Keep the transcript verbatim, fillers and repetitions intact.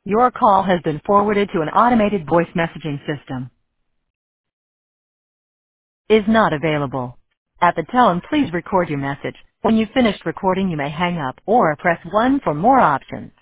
Your call has been forwarded to an automated voice messaging system. Is not available. At the tone, please record your message. When you've finished recording, you may hang up or press one for more options.